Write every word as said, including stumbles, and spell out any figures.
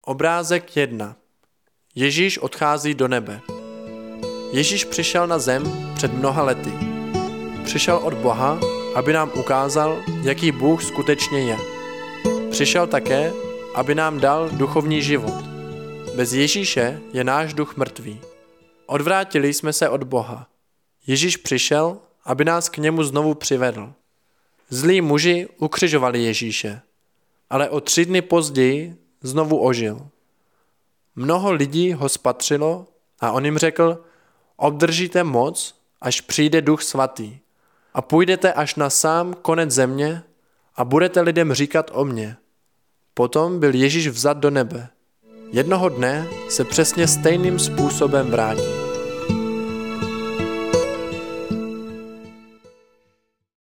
Obrázek jedna. Ježíš odchází do nebe. Ježíš přišel na zem před mnoha lety. Přišel od Boha, aby nám ukázal, jaký Bůh skutečně je. Přišel také, aby nám dal duchovní život. Bez Ježíše je náš duch mrtvý. Odvrátili jsme se od Boha. Ježíš přišel, aby nás k němu znovu přivedl. Zlí muži ukřižovali Ježíše, ale o tři dny později znovu ožil. Mnoho lidí ho spatřilo a on jim řekl: obdržíte moc, až přijde Duch Svatý, a půjdete až na sám konec země a budete lidem říkat o mně. Potom byl Ježíš vzat do nebe. Jednoho dne se přesně stejným způsobem vrátí.